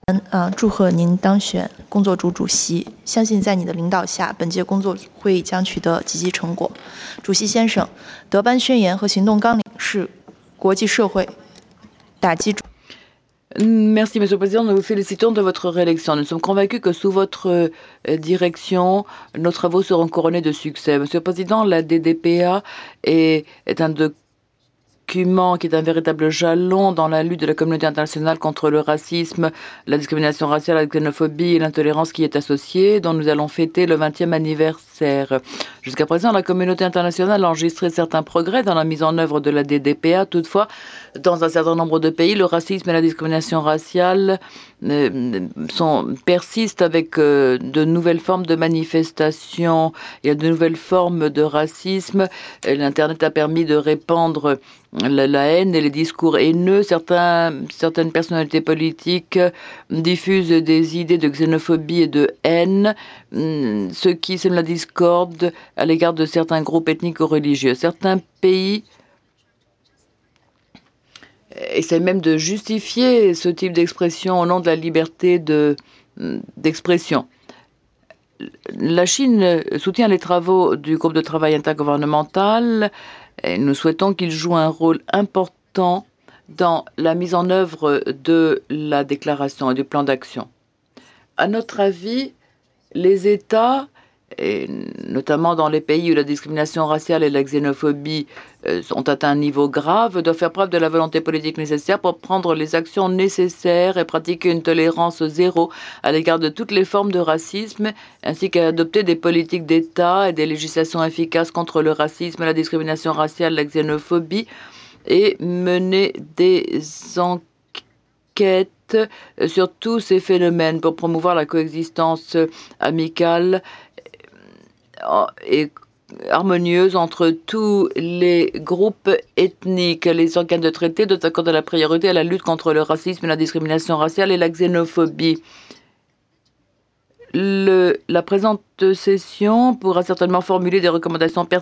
祝贺您当选工作组主席，相信在你的领导下，本届工作会议将取得积极成果。主席先生，德班宣言和行动纲领是国际社会打击。 Merci, Monsieur le Président. Nous vous félicitons de votre réélection. Nous sommes convaincus que sous votre direction, nos travaux seront couronnés de succès. Monsieur le Président, la DDPA est un document qui est un véritable jalon dans la lutte de la communauté internationale contre le racisme, la discrimination raciale, la xénophobie et l'intolérance qui est associée, dont nous allons fêter le 20e anniversaire. Jusqu'à présent, la communauté internationale a enregistré certains progrès dans la mise en œuvre de la DDPA. Toutefois, dans un certain nombre de pays, le racisme et la discrimination raciale persistent avec de nouvelles formes de manifestations. Il y a de nouvelles formes de racisme. L'Internet a permis de répandre la haine et les discours haineux. Certaines personnalités politiques diffusent des idées de xénophobie et de haine, ce qui sème la discorde à l'égard de certains groupes ethniques ou religieux. Certains pays essaient même de justifier ce type d'expression au nom de la liberté d'expression. La Chine soutient les travaux du groupe de travail intergouvernemental et nous souhaitons qu'il joue un rôle important dans la mise en œuvre de la déclaration et du plan d'action. À notre avis, les États, et notamment dans les pays où la discrimination raciale et la xénophobie ont atteint un niveau grave, doivent faire preuve de la volonté politique nécessaire pour prendre les actions nécessaires et pratiquer une tolérance zéro à l'égard de toutes les formes de racisme, ainsi qu'à adopter des politiques d'État et des législations efficaces contre le racisme, la discrimination raciale, la xénophobie, et mener des enquêtes sur tous ces phénomènes pour promouvoir la coexistence amicale et harmonieuse entre tous les groupes ethniques. Les organes de traité doivent accorder la priorité à la lutte contre le racisme, la discrimination raciale et la xénophobie. La présente session pourra certainement formuler des recommandations pertinentes